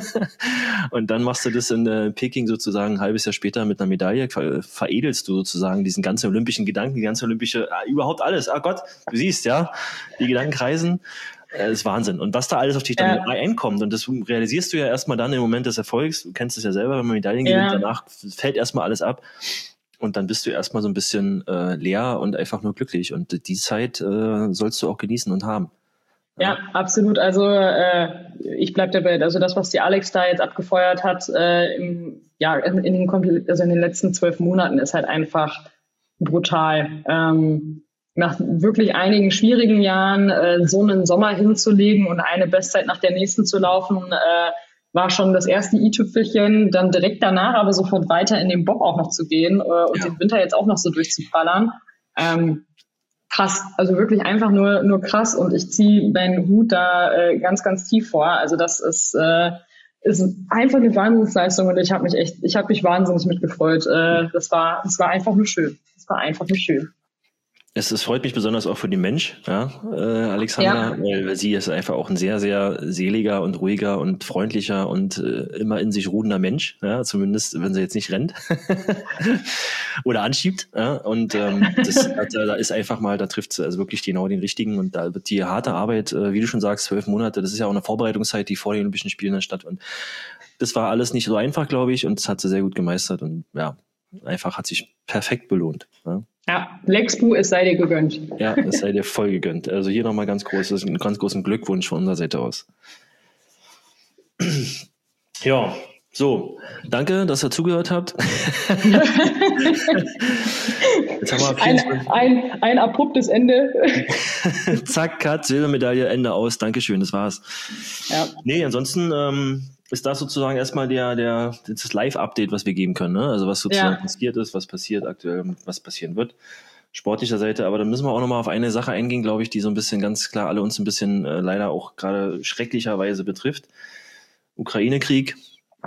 Speaker 1: und dann machst du das in äh, Peking sozusagen ein halbes Jahr später mit einer Medaille, ver- veredelst du sozusagen diesen ganzen olympischen Gedanken, die ganze olympische, äh, überhaupt alles, ah Gott, du siehst, ja, die Gedanken kreisen, äh, ist Wahnsinn. Und was da alles auf dich dann ja. einkommt und das realisierst du ja erstmal dann im Moment des Erfolgs, du kennst es ja selber, wenn man Medaillen gewinnt, ja. danach fällt erstmal alles ab. Und dann bist du erstmal so ein bisschen äh, leer und einfach nur glücklich. Und die Zeit äh, sollst du auch genießen und haben.
Speaker 2: Ja, absolut. Also äh, ich bleib dabei. Also das, was die Alex da jetzt abgefeuert hat, äh, im, ja, in, in den also in den letzten zwölf Monaten, ist halt einfach brutal. Ähm, nach wirklich einigen schwierigen Jahren äh, so einen Sommer hinzulegen und eine Bestzeit nach der nächsten zu laufen, äh, war schon das erste i-Tüpfelchen. Dann direkt danach aber sofort weiter in den Bob auch noch zu gehen äh, und ja. den Winter jetzt auch noch so durchzuballern. Ähm, Krass, also wirklich einfach nur nur krass und ich ziehe meinen Hut da äh, ganz, ganz tief vor. Also das ist äh, ist einfach eine Wahnsinnsleistung und ich habe mich echt, ich habe mich wahnsinnig mitgefreut. Äh, das war das war einfach nur schön. Das war einfach nur schön.
Speaker 1: Es, es freut mich besonders auch für den Mensch, ja, äh, Alexandra, ja. weil, weil sie ist einfach auch ein sehr, sehr seliger und ruhiger und freundlicher und äh, immer in sich ruhender Mensch, ja, zumindest wenn sie jetzt nicht rennt oder anschiebt, ja, und ähm, das, da ist einfach mal, da trifft sie also wirklich genau den richtigen und da wird die harte Arbeit, äh, wie du schon sagst, zwölf Monate, das ist ja auch eine Vorbereitungszeit, die vor den Olympischen Spielen dann statt und das war alles nicht so einfach, glaube ich, und das hat sie sehr gut gemeistert und ja, einfach hat sich perfekt belohnt, ja.
Speaker 2: Ja, Lexbu, es sei dir gegönnt.
Speaker 1: Ja, es sei dir voll gegönnt. Also hier nochmal ganz großes, einen ganz großen Glückwunsch von unserer Seite aus. Ja, So, danke, dass ihr zugehört habt.
Speaker 2: Jetzt haben wir ein, ein, ein abruptes Ende.
Speaker 1: Zack, Cut, Silbermedaille, Ende aus. Dankeschön, das war's.
Speaker 2: Ja.
Speaker 1: Nee, ansonsten ähm, ist das sozusagen erstmal der, der, das Live-Update, was wir geben können. Ne? Also was sozusagen ja. passiert ist, was passiert aktuell, was passieren wird. Sportlicher Seite, aber dann müssen wir auch nochmal auf eine Sache eingehen, glaube ich, die so ein bisschen ganz klar alle uns ein bisschen äh, leider auch gerade schrecklicherweise betrifft. Ukraine-Krieg.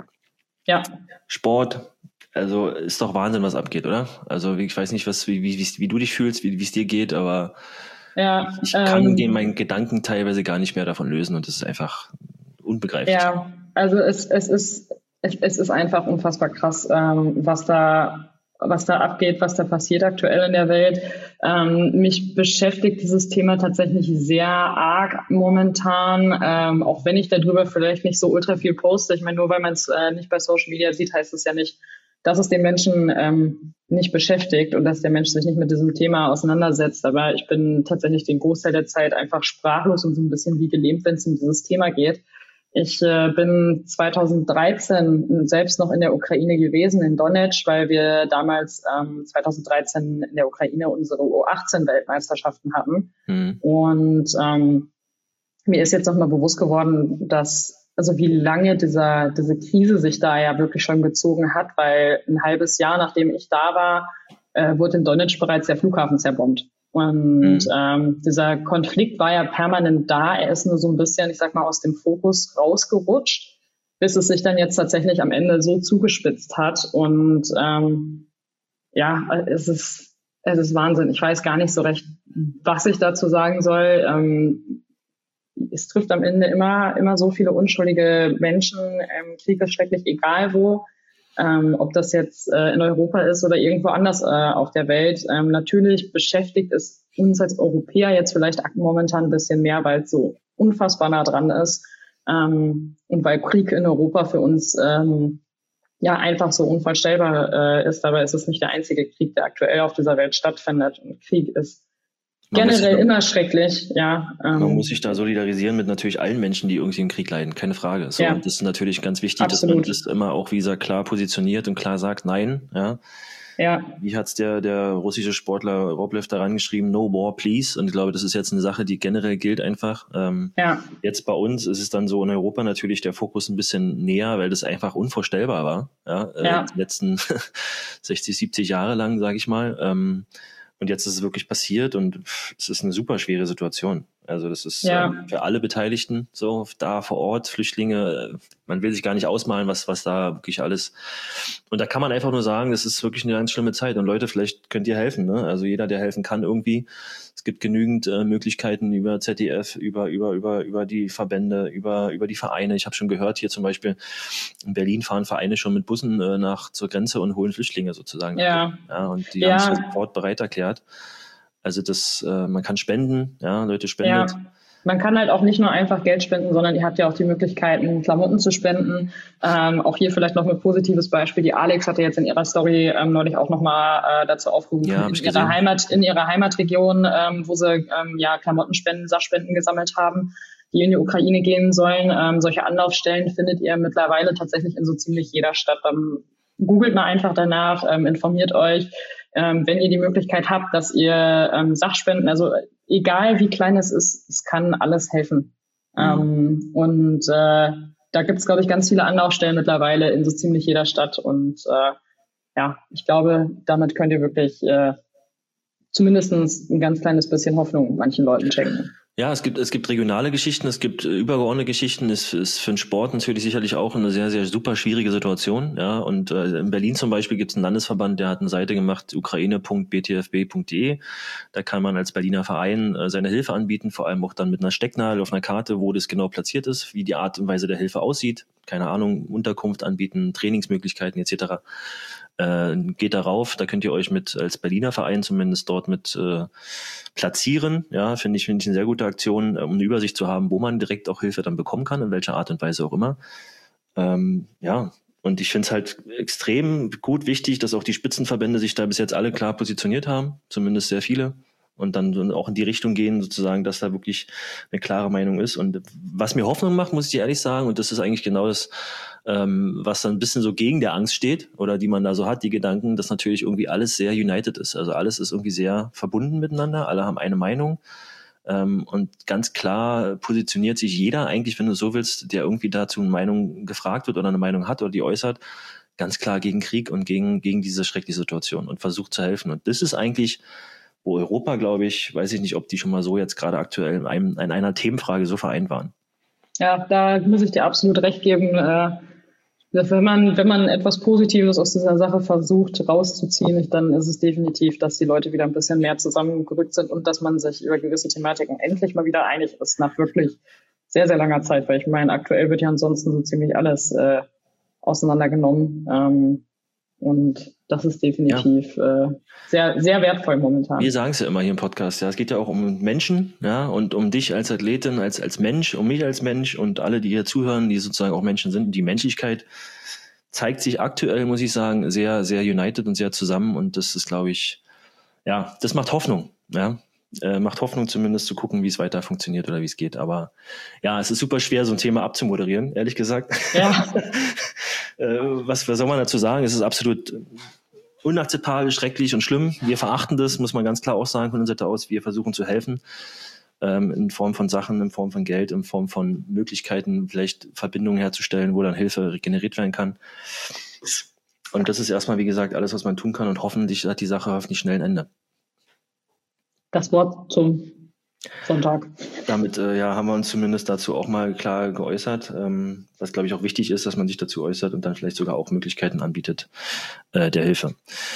Speaker 2: Ja.
Speaker 1: Sport, also ist doch Wahnsinn, was abgeht, oder? Also ich weiß nicht, was, wie, wie, wie du dich fühlst, wie es dir geht, aber
Speaker 2: ja,
Speaker 1: ich kann
Speaker 2: ähm,
Speaker 1: meinen Gedanken teilweise gar nicht mehr davon lösen und das ist einfach unbegreiflich.
Speaker 2: Ja, also es, es ist es, es ist einfach unfassbar krass, ähm, was da was da abgeht, was da passiert aktuell in der Welt. Ähm, mich beschäftigt dieses Thema tatsächlich sehr arg momentan, ähm, auch wenn ich darüber vielleicht nicht so ultra viel poste. Ich meine, nur weil man es äh, nicht bei Social Media sieht, heißt es ja nicht, dass es den Menschen ähm, nicht beschäftigt und dass der Mensch sich nicht mit diesem Thema auseinandersetzt. Aber ich bin tatsächlich den Großteil der Zeit einfach sprachlos und so ein bisschen wie gelähmt, wenn es um dieses Thema geht. Ich äh, bin zweitausenddreizehn selbst noch in der Ukraine gewesen, in Donetsk, weil wir damals ähm, zweitausenddreizehn in der Ukraine unsere U achtzehn Weltmeisterschaften hatten. Mhm. Und ähm, mir ist jetzt nochmal bewusst geworden, dass, also wie lange dieser diese Krise sich da ja wirklich schon gezogen hat, weil ein halbes Jahr, nachdem ich da war, äh, wurde in Donetsk bereits der Flughafen zerbombt. Und mhm. ähm, dieser Konflikt war ja permanent da. Er ist nur so ein bisschen, ich sag mal, aus dem Fokus rausgerutscht, bis es sich dann jetzt tatsächlich am Ende so zugespitzt hat. Und ähm, ja, es ist es ist Wahnsinn. Ich weiß gar nicht so recht, was ich dazu sagen soll. Ähm, es trifft am Ende immer immer so viele unschuldige Menschen. Ähm, Krieg ist schrecklich, egal wo. Ähm, ob das jetzt äh, in Europa ist oder irgendwo anders äh, auf der Welt. Ähm, natürlich beschäftigt es uns als Europäer jetzt vielleicht momentan ein bisschen mehr, weil es so unfassbar nah dran ist ähm, und weil Krieg in Europa für uns ähm, ja einfach so unvorstellbar äh, ist. Aber es ist nicht der einzige Krieg, der aktuell auf dieser Welt stattfindet. Und Krieg ist Man generell da, immer schrecklich, ja.
Speaker 1: Ähm, man muss sich da solidarisieren mit natürlich allen Menschen, die irgendwie im Krieg leiden, keine Frage. So, ja. Und das ist natürlich ganz wichtig, Absolut. dass man das immer auch, wie gesagt, klar positioniert und klar sagt, nein, ja.
Speaker 2: Ja.
Speaker 1: Wie hat's der, der russische Sportler Roblev daran geschrieben? No war, please. Und ich glaube, das ist jetzt eine Sache, die generell gilt einfach. Ähm,
Speaker 2: ja.
Speaker 1: Jetzt bei uns ist es dann so in Europa natürlich der Fokus ein bisschen näher, weil das einfach unvorstellbar war, ja.
Speaker 2: ja.
Speaker 1: Äh, die letzten sechzig, siebzig Jahre lang, sage ich mal. Ähm, Und jetzt ist es wirklich passiert und es ist eine super schwere Situation. Also das ist
Speaker 2: ja.
Speaker 1: ähm, für alle Beteiligten so da vor Ort, Flüchtlinge, man will sich gar nicht ausmalen, was was da wirklich alles. Und da kann man einfach nur sagen, das ist wirklich eine ganz schlimme Zeit. Und Leute, vielleicht könnt ihr helfen, ne? Also jeder, der helfen kann irgendwie. Es gibt genügend äh, Möglichkeiten über Z D F, über über über über die Verbände, über über die Vereine. Ich habe schon gehört, hier zum Beispiel in Berlin fahren Vereine schon mit Bussen äh, nach zur Grenze und holen Flüchtlinge sozusagen.
Speaker 2: Ja.
Speaker 1: Ja, und die
Speaker 2: ja.
Speaker 1: haben sich sofort bereit erklärt. Also das, äh, man kann spenden, ja, Leute spendet.
Speaker 2: Ja. Man kann halt auch nicht nur einfach Geld spenden, sondern ihr habt ja auch die Möglichkeiten, Klamotten zu spenden. Ähm, auch hier vielleicht noch ein positives Beispiel. Die Alex hatte jetzt in ihrer Story ähm, neulich auch nochmal äh, dazu aufgerufen,
Speaker 1: ja,
Speaker 2: in ihrer Heimat, in ihrer Heimatregion, ähm, wo sie ähm, ja Klamottenspenden, Sachspenden gesammelt haben, die in die Ukraine gehen sollen. Ähm, solche Anlaufstellen findet ihr mittlerweile tatsächlich in so ziemlich jeder Stadt. Ähm, googelt mal einfach danach, ähm, informiert euch. Ähm, wenn ihr die Möglichkeit habt, dass ihr ähm, Sachspenden, also egal wie klein es ist, es kann alles helfen. Mhm. Ähm, und äh, da gibt es, glaube ich, ganz viele Anlaufstellen mittlerweile in so ziemlich jeder Stadt. Und äh, ja, ich glaube, damit könnt ihr wirklich äh, zumindest ein ganz kleines bisschen Hoffnung manchen Leuten schenken.
Speaker 1: Ja, es gibt es gibt regionale Geschichten, es gibt übergeordnete Geschichten. Es ist für den Sport natürlich sicherlich auch eine sehr, sehr super schwierige Situation. Ja, und äh, in Berlin zum Beispiel gibt es einen Landesverband, der hat eine Seite gemacht, ukraine punkt b t f b punkt d e. Da kann man als Berliner Verein äh, seine Hilfe anbieten, vor allem auch dann mit einer Stecknadel auf einer Karte, wo das genau platziert ist, wie die Art und Weise der Hilfe aussieht. Keine Ahnung, Unterkunft anbieten, Trainingsmöglichkeiten et cetera. Äh, geht darauf, da könnt ihr euch mit als Berliner Verein zumindest dort mit äh, platzieren. Ja, finde ich, finde ich eine sehr gute Aktion, um eine Übersicht zu haben, wo man direkt auch Hilfe dann bekommen kann, in welcher Art und Weise auch immer. Ähm, ja, und ich finde es halt extrem gut wichtig, dass auch die Spitzenverbände sich da bis jetzt alle klar positioniert haben, zumindest sehr viele. Und dann auch in die Richtung gehen, sozusagen, dass da wirklich eine klare Meinung ist. Und was mir Hoffnung macht, muss ich dir ehrlich sagen, und das ist eigentlich genau das, ähm, was dann ein bisschen so gegen der Angst steht oder die man da so hat, die Gedanken, dass natürlich irgendwie alles sehr united ist. Also alles ist irgendwie sehr verbunden miteinander, alle haben eine Meinung. Ähm, und ganz klar positioniert sich jeder eigentlich, wenn du so willst, der irgendwie dazu eine Meinung gefragt wird oder eine Meinung hat oder die äußert, ganz klar gegen Krieg und gegen, gegen diese schreckliche Situation und versucht zu helfen. Und das ist eigentlich, wo Europa, glaube ich, weiß ich nicht, ob die schon mal so jetzt gerade aktuell in, einem, in einer Themenfrage so vereint waren.
Speaker 2: Ja, da muss ich dir absolut recht geben. Äh, wenn man, wenn man etwas Positives aus dieser Sache versucht rauszuziehen, dann ist es definitiv, dass die Leute wieder ein bisschen mehr zusammengerückt sind und dass man sich über gewisse Thematiken endlich mal wieder einig ist, nach wirklich sehr, sehr langer Zeit. Weil ich meine, aktuell wird ja ansonsten so ziemlich alles äh, auseinandergenommen. Ähm, und das ist definitiv ja. äh, sehr, sehr wertvoll momentan.
Speaker 1: Wir sagen es ja immer hier im Podcast, ja. Es geht ja auch um Menschen, ja, und um dich als Athletin, als, als Mensch, um mich als Mensch und alle, die hier zuhören, die sozusagen auch Menschen sind. Die Menschlichkeit zeigt sich aktuell, muss ich sagen, sehr, sehr united und sehr zusammen. Und das ist, glaube ich, ja, das macht Hoffnung, ja. Äh, macht Hoffnung zumindest zu gucken, wie es weiter funktioniert oder wie es geht. Aber ja, es ist super schwer, so ein Thema abzumoderieren, ehrlich gesagt.
Speaker 2: Ja.
Speaker 1: äh, was, was soll man dazu sagen? Es ist absolut unakzeptabel, schrecklich und schlimm. Wir verachten das, muss man ganz klar auch sagen von unserer Seite aus. Wir versuchen zu helfen, ähm, in Form von Sachen, in Form von Geld, in Form von Möglichkeiten, vielleicht Verbindungen herzustellen, wo dann Hilfe regeneriert werden kann. Und das ist erstmal, wie gesagt, alles, was man tun kann. Und hoffentlich hat die Sache hoffentlich schnell ein Ende.
Speaker 2: Das Wort zum Sonntag.
Speaker 1: Damit äh, ja, haben wir uns zumindest dazu auch mal klar geäußert, ähm, was, glaube ich, auch wichtig ist, dass man sich dazu äußert und dann vielleicht sogar auch Möglichkeiten anbietet äh, der Hilfe.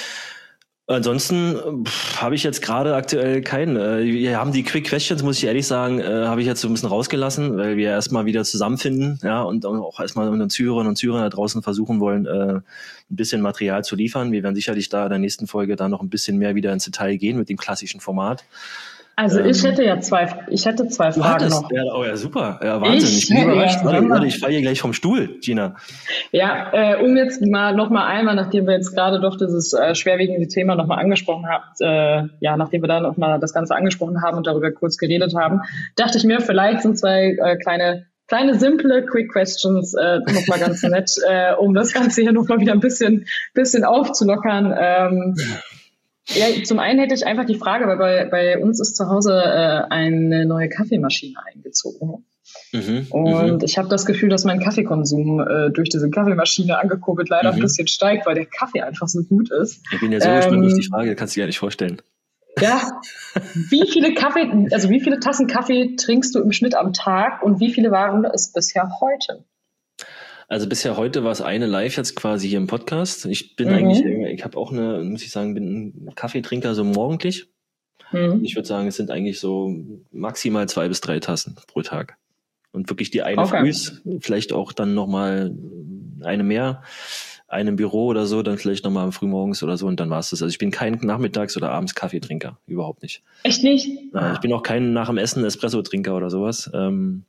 Speaker 1: Ansonsten habe ich jetzt gerade aktuell keinen. Äh, wir haben die Quick Questions, muss ich ehrlich sagen, äh, habe ich jetzt so ein bisschen rausgelassen, weil wir erstmal wieder zusammenfinden, ja, und auch erstmal unseren Zuhörerinnen und Zuhörern da draußen versuchen wollen, äh, ein bisschen Material zu liefern. Wir werden sicherlich da in der nächsten Folge dann noch ein bisschen mehr wieder ins Detail gehen mit dem klassischen Format.
Speaker 2: Also ähm, ich hätte ja zwei, ich hätte zwei Fragen noch.
Speaker 1: Ja, oh ja, super. Ja, Wahnsinn. Ich, ich bin überrascht. Ja, warte, warte, ich falle hier gleich vom Stuhl, Gina.
Speaker 2: Ja, äh, um jetzt mal noch mal einmal, nachdem wir jetzt gerade doch dieses äh, schwerwiegende Thema noch mal angesprochen haben, äh, ja, nachdem wir da noch mal das Ganze angesprochen haben und darüber kurz geredet haben, dachte ich mir, vielleicht sind zwei äh, kleine kleine simple Quick Questions äh, noch mal ganz nett, äh, um das Ganze hier noch mal wieder ein bisschen bisschen aufzulockern. Ähm, Ja, zum einen hätte ich einfach die Frage, weil bei, bei uns ist zu Hause äh, eine neue Kaffeemaschine eingezogen. Mhm, und m- ich habe das Gefühl, dass mein Kaffeekonsum äh, durch diese Kaffeemaschine angekurbelt leider m- ein bisschen steigt, weil der Kaffee einfach so gut ist.
Speaker 1: Ich bin ja so ähm, gespannt auf die Frage, kannst du dir gar nicht vorstellen.
Speaker 2: Ja, wie viele Kaffee, also wie viele Tassen Kaffee trinkst du im Schnitt am Tag und wie viele waren es bisher heute?
Speaker 1: Also bisher heute war es eine live jetzt quasi hier im Podcast. Ich bin mhm. eigentlich, ich habe auch eine, muss ich sagen, bin ein Kaffeetrinker so morgendlich. Mhm. Ich würde sagen, es sind eigentlich so maximal zwei bis drei Tassen pro Tag. Und wirklich die eine okay. frühs, vielleicht auch dann nochmal eine mehr, eine im Büro oder so, dann vielleicht nochmal frühmorgens oder so und dann war es das. Also ich bin kein Nachmittags- oder abends Kaffeetrinker, überhaupt nicht.
Speaker 2: Echt nicht?
Speaker 1: Ich bin auch kein nach dem Essen Espresso-Trinker oder sowas. Ähm,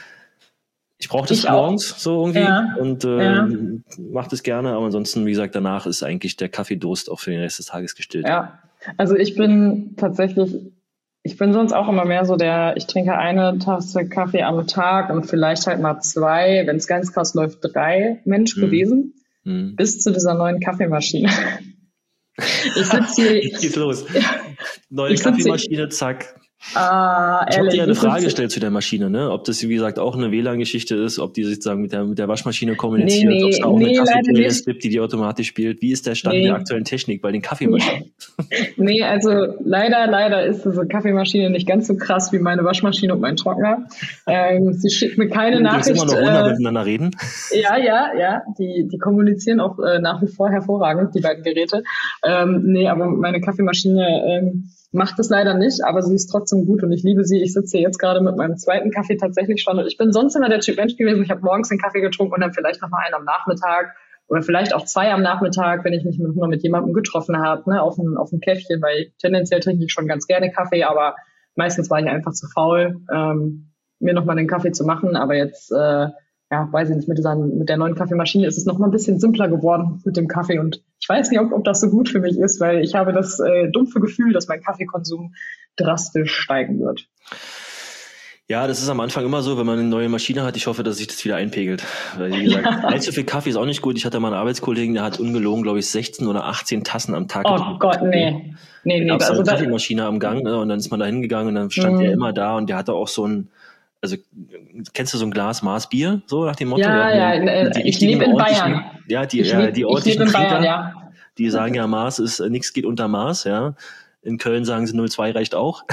Speaker 1: Ich brauche das
Speaker 2: ich
Speaker 1: morgens
Speaker 2: auch.
Speaker 1: so irgendwie
Speaker 2: ja.
Speaker 1: und äh,
Speaker 2: ja.
Speaker 1: mache das gerne, aber ansonsten, wie gesagt, danach ist eigentlich der Kaffeedurst auch für den Rest des Tages gestillt.
Speaker 2: Ja, also ich bin tatsächlich, ich bin sonst auch immer mehr so der, ich trinke eine Tasse Kaffee am Tag und vielleicht halt mal zwei, wenn es ganz krass läuft, drei Mensch hm. gewesen, hm. bis zu dieser neuen Kaffeemaschine. Ich sitze hier.
Speaker 1: Jetzt geht's los. Neue Kaffeemaschine, zack.
Speaker 2: Ah,
Speaker 1: ich habe dir eine Frage gestellt zu der Maschine, ne? Ob das, wie gesagt, auch eine W L A N-Geschichte ist, ob die sozusagen mit der, mit der Waschmaschine kommuniziert, nee, nee, ob es da auch nee, eine Kaffee-Playlist gibt, die die automatisch spielt. Wie ist der Stand nee. der aktuellen Technik bei den Kaffeemaschinen?
Speaker 2: Nee, also leider, leider ist diese Kaffeemaschine nicht ganz so krass wie meine Waschmaschine und mein Trockner. Ähm, sie schickt mir keine
Speaker 1: du
Speaker 2: Nachricht.
Speaker 1: immer noch runter äh, miteinander reden?
Speaker 2: Ja, ja, ja. Die, die kommunizieren auch äh, nach wie vor hervorragend, die beiden Geräte. Ähm, nee, aber meine Kaffeemaschine ähm, macht es leider nicht, aber sie ist trotzdem gut und ich liebe sie. Ich sitze hier jetzt gerade mit meinem zweiten Kaffee tatsächlich schon und ich bin sonst immer der Typ Mensch gewesen. Ich habe morgens den Kaffee getrunken und dann vielleicht noch mal einen am Nachmittag oder vielleicht auch zwei am Nachmittag, wenn ich mich noch mal mit jemandem getroffen habe, ne, auf ein, auf ein Käffchen, weil tendenziell trinke ich schon ganz gerne Kaffee, aber meistens war ich einfach zu faul, ähm, mir noch mal den Kaffee zu machen. Aber jetzt, äh, ja, weiß ich nicht, mit dieser, mit der neuen Kaffeemaschine ist es noch mal ein bisschen simpler geworden mit dem Kaffee und ich weiß nicht, ob, ob das so gut für mich ist, weil ich habe das äh, dumpfe Gefühl, dass mein Kaffeekonsum drastisch steigen wird.
Speaker 1: Ja, das ist am Anfang immer so, wenn man eine neue Maschine hat. Ich hoffe, dass sich das wieder einpegelt. Weil, wie gesagt, allzu viel Kaffee ist auch nicht gut. Ich hatte mal einen Arbeitskollegen, der hat ungelogen, glaube ich, sechzehn oder achtzehn Tassen am Tag
Speaker 2: Oh
Speaker 1: getrunken.
Speaker 2: Gott, nee. Nee, nee.
Speaker 1: Da gab es
Speaker 2: Also
Speaker 1: eine
Speaker 2: da,
Speaker 1: Kaffeemaschine am Gang, ne, und dann ist man da hingegangen und dann stand
Speaker 2: Mhm.
Speaker 1: der immer da und der hatte auch so ein, also kennst du so ein Glas Maß Bier, so nach dem Motto?
Speaker 2: ja, ja,
Speaker 1: Die, die
Speaker 2: ich
Speaker 1: richtigen,
Speaker 2: lebe in
Speaker 1: ordentlichen-
Speaker 2: Bayern.
Speaker 1: Ja, die,
Speaker 2: Ich
Speaker 1: ja,
Speaker 2: lebe
Speaker 1: die
Speaker 2: ich
Speaker 1: ordentlichen
Speaker 2: lebe in
Speaker 1: Trinker,
Speaker 2: Bayern, ja.
Speaker 1: die sagen ja, Maß ist, äh, nichts geht unter Maß, ja. In Köln sagen sie null Komma zwei reicht auch.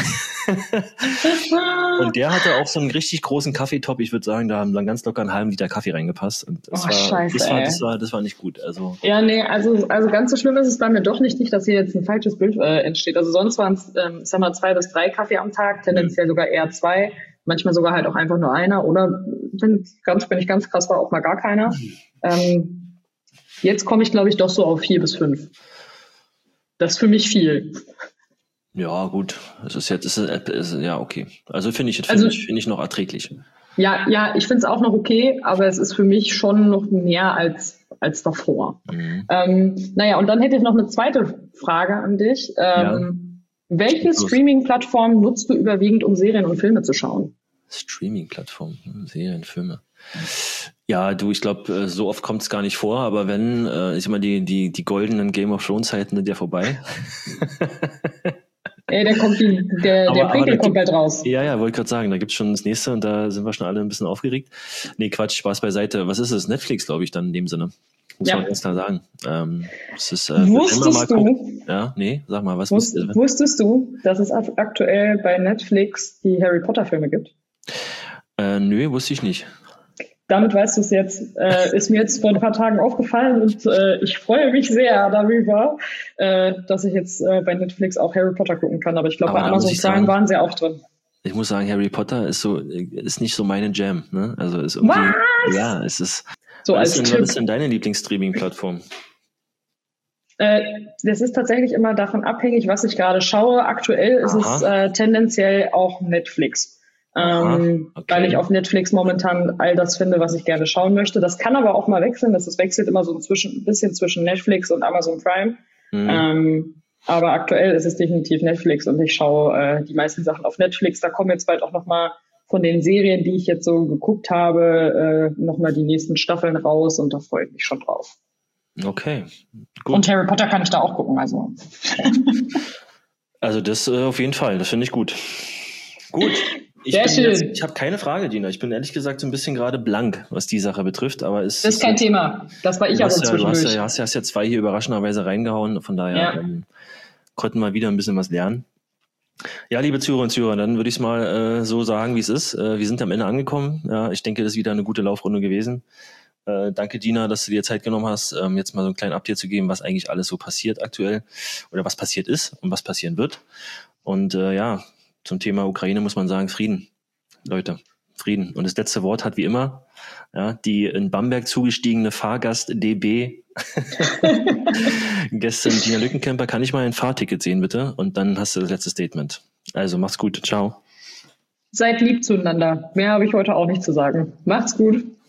Speaker 1: Und der hatte auch so einen richtig großen Kaffeetopf. Ich würde sagen, da haben dann ganz locker einen halben Liter Kaffee reingepasst. Und das,
Speaker 2: Oh,
Speaker 1: war,
Speaker 2: scheiße,
Speaker 1: das, war,
Speaker 2: ey.
Speaker 1: das, war, das war nicht gut. Also
Speaker 2: Ja, nee, also, also ganz so schlimm ist es bei mir doch nicht, nicht, dass hier jetzt ein falsches Bild äh, entsteht. Also sonst waren es, ähm, ich sag mal, zwei bis drei Kaffee am Tag, tendenziell sogar eher zwei, manchmal sogar halt auch einfach nur einer oder wenn, ganz, wenn ich ganz krass war, auch mal gar keiner. Ähm, jetzt komme ich, glaube ich, doch so auf vier bis fünf. Das ist für mich viel.
Speaker 1: ja, gut. Es ist jetzt, es ist, es ist, ja, okay. Also finde ich, finde
Speaker 2: Also-
Speaker 1: ich, finde ich noch erträglich.
Speaker 2: Ja, ja, ich finde es auch noch okay, aber es ist für mich schon noch mehr als, als davor.
Speaker 1: Mhm.
Speaker 2: Ähm, naja, und dann hätte ich noch eine zweite Frage an dich. Ähm, Welche
Speaker 1: Los.
Speaker 2: Streaming-Plattform nutzt du überwiegend, um Serien und Filme zu schauen?
Speaker 1: Streaming-Plattform, hm, Serien, Filme. Ja, du, ich glaube, so oft kommt es gar nicht vor, aber wenn, äh, ist immer die, die, die goldenen Game of Thrones Zeiten sind ja vorbei.
Speaker 2: Ey, der kommt die, der,
Speaker 1: Aber-
Speaker 2: der
Speaker 1: aber
Speaker 2: Prequel
Speaker 1: da
Speaker 2: kommt bald raus.
Speaker 1: Ja, ja, wollte gerade sagen, da gibt's schon das nächste und da sind wir schon alle ein bisschen aufgeregt. Nee, Quatsch, Spaß beiseite. Was ist es? Netflix, glaube ich, dann in dem Sinne. Muss
Speaker 2: Ja.
Speaker 1: man ganz klar sagen. Ähm, es ist, äh, wenn man
Speaker 2: Wusstest
Speaker 1: mal
Speaker 2: du,
Speaker 1: guckt- Ja, nee, sag mal, was
Speaker 2: wus,
Speaker 1: wisst ihr?
Speaker 2: wusstest du, dass es ak- aktuell bei Netflix die Harry Potter Filme gibt?
Speaker 1: Äh, nö, wusste ich nicht.
Speaker 2: Damit weißt du es jetzt. Äh, ist mir jetzt vor ein paar Tagen aufgefallen und äh, ich freue mich sehr darüber, äh, dass ich jetzt äh, bei Netflix auch Harry Potter gucken kann. Aber ich glaube,
Speaker 1: Aber
Speaker 2: bei
Speaker 1: da muss
Speaker 2: Amazon
Speaker 1: ich
Speaker 2: Prime
Speaker 1: sagen-
Speaker 2: waren sie auch drin.
Speaker 1: Ich muss sagen, Harry Potter ist so, ist nicht so meine Jam, ne? Also ist irgendwie,
Speaker 2: Was?
Speaker 1: ja, es ist.
Speaker 2: So
Speaker 1: was,
Speaker 2: als
Speaker 1: ist denn,
Speaker 2: Tipp.
Speaker 1: was ist denn deine Lieblingsstreaming-Plattform?
Speaker 2: Äh, das ist tatsächlich immer davon abhängig, was ich gerade schaue. Aktuell ist
Speaker 1: Aha.
Speaker 2: es äh, tendenziell auch Netflix.
Speaker 1: Aha,
Speaker 2: Ähm,
Speaker 1: okay.
Speaker 2: Weil ich auf Netflix momentan all das finde, was ich gerne schauen möchte. Das kann aber auch mal wechseln. Das ist, wechselt immer so zwischen, ein bisschen zwischen Netflix und Amazon Prime.
Speaker 1: Mhm.
Speaker 2: Ähm, aber aktuell ist es definitiv Netflix und ich schaue äh, die meisten Sachen auf Netflix. Da kommen jetzt bald auch nochmal von den Serien, die ich jetzt so geguckt habe, äh, nochmal die nächsten Staffeln raus und da freue ich mich schon drauf.
Speaker 1: Okay, gut.
Speaker 2: Und Harry Potter kann ich da auch gucken, also.
Speaker 1: Also das äh, auf jeden Fall, das finde ich gut. Gut. Ich,
Speaker 2: Sehr
Speaker 1: bin
Speaker 2: schön.
Speaker 1: jetzt- ich habe keine Frage, Dina. Ich bin ehrlich gesagt so ein bisschen gerade blank, was die Sache betrifft. Aber es
Speaker 2: Das ist kein Thema. Das war ich
Speaker 1: Du
Speaker 2: aber
Speaker 1: hast, ja, du hast,
Speaker 2: zwischendurch.
Speaker 1: ja, hast, ja, hast ja zwei hier überraschenderweise reingehauen. Von daher
Speaker 2: Ja.
Speaker 1: ähm, konnten wir wieder ein bisschen was lernen. Ja, liebe Zuhörer und Zuhörer, dann würde ich es mal äh, so sagen, wie es ist. Äh, wir sind am Ende angekommen. Ja, ich denke, das ist wieder eine gute Laufrunde gewesen. Äh, danke, Dina, dass du dir Zeit genommen hast, ähm, jetzt mal so einen kleinen Update zu geben, was eigentlich alles so passiert aktuell oder was passiert ist und was passieren wird. Und äh, ja, zum Thema Ukraine muss man sagen, Frieden. Leute, Frieden. Und das letzte Wort hat wie immer ja, die in Bamberg zugestiegene Fahrgast D B Gestern Dina Lückenkämper, kann ich mal ein Fahrticket sehen, bitte? Und dann hast du das letzte Statement. Also, mach's gut. Ciao.
Speaker 2: Seid lieb zueinander. Mehr habe ich heute auch nicht zu sagen. Macht's gut.